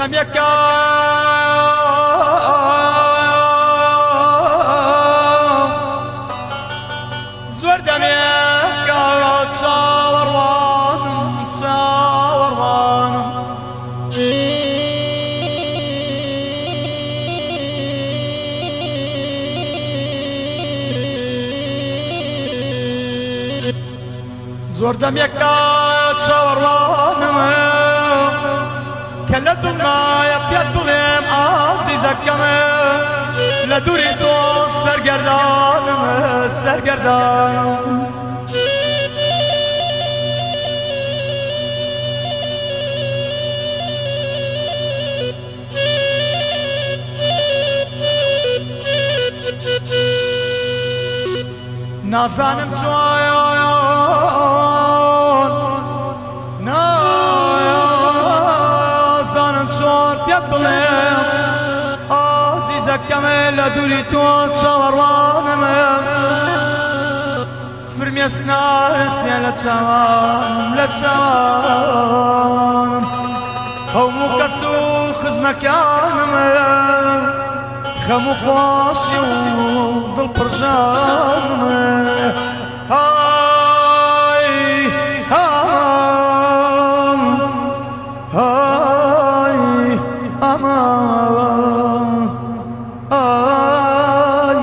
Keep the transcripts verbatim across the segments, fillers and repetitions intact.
دەمێکە زۆر دەمێکە چاوەڕوانم چاوەڕوانم زۆر دەمێکە چاوەڕوانم کە لە دڵنایە پێت بڵێم ئازیزەکەمە لە دووری تۆ سەرگەردانم سەرگەردانم نازانم چۆن نازانم چۆن پێت بڵێم ئازیزەکەمە لە دووری تۆ چاوەڕوانمە فرمێسناسیە لە چاوانم لە چاوانم هەموو کەس و خزمەکانمە خەم و خۆشی و دڵپڕژانمە های هام های ئەمان ئای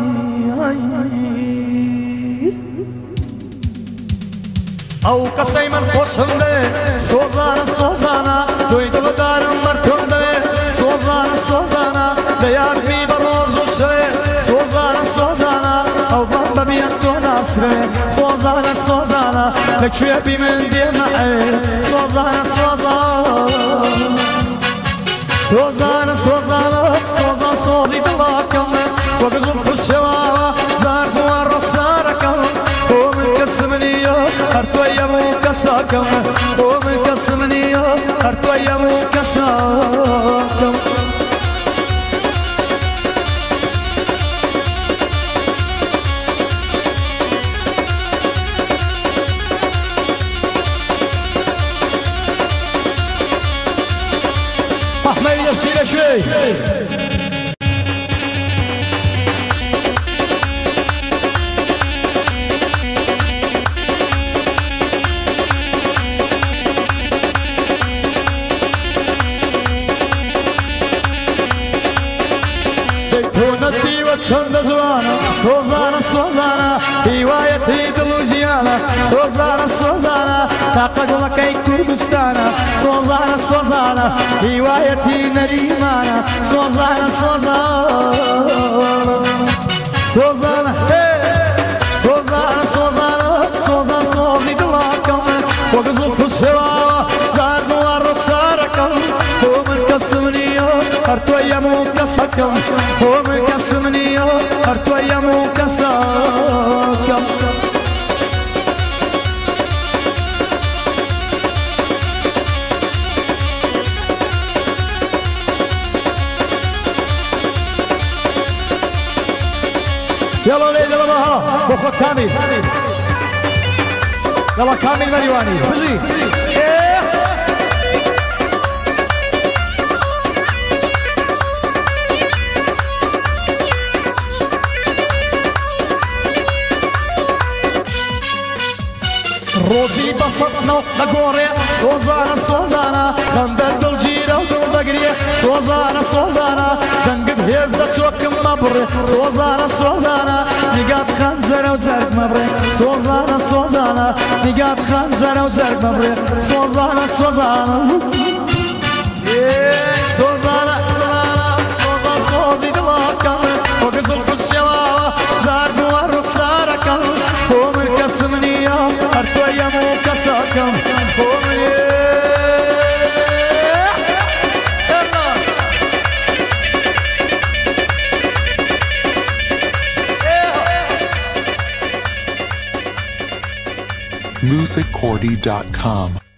ئەو کەسەی من خۆشم دێ سۆزانە سۆزانە تۆی دڵدارم مەرتۆم دەوێ سۆزانە سۆزانە لە یارمی بە ڕۆژ و شەوێ سۆزانە سۆزانە ئەو بەڵ بەبیان تۆ ناسرێ سۆزانە سۆزانە لەکوێ بی من دێمە ئەوێ سۆزانە سۆزانە سۆزانە سۆزانە سۆزان سۆزی دڵاکەمە وەک زوڵف و شێواوە زارخوا ڕوخسارەکەم بۆ من کەسم نییە هەر تۆی هەموو کەساکەمە بۆ من کەسم نییە هەر تۆی هەموو کەساکەم أحمد يصير شوي ديتونتي وشند زوانا سوزانا سوزانا هوايتي دلوجيانا سوزانا سوزانا تاقد لكي كردستانا سوزانا سوزانا هوايتي نريمانا سوزانا سوزانا سوزانا سوزانا سوزانا سوزانا سوزي دلاكم وقزل فسوا زارنو الرقصاركم هو من كسمنيو هرتو يمو كسكم هو من كسمنيو هرتو يمو كسكم يلا ليل يلا بها بخوت كامل يلا كامل مريواني فزي روزي بسطنا لقوري سوزانا سوزانا خندق الجيرة ودول بقرية سوزانا سوزانا دنقد هيز دسوك مبري سوزانا سوزانا نقاد خنجر وزرق مبري سوزانا سوزانا نقاد خنجر وزرق مبري سوزانا سوزانا سوزانا سوزانا سوزي دلاكم وقزل فالشواوة زارق والرقصاركم هو من كسمنية هرتو يمو كساكم هو من music cordy dot com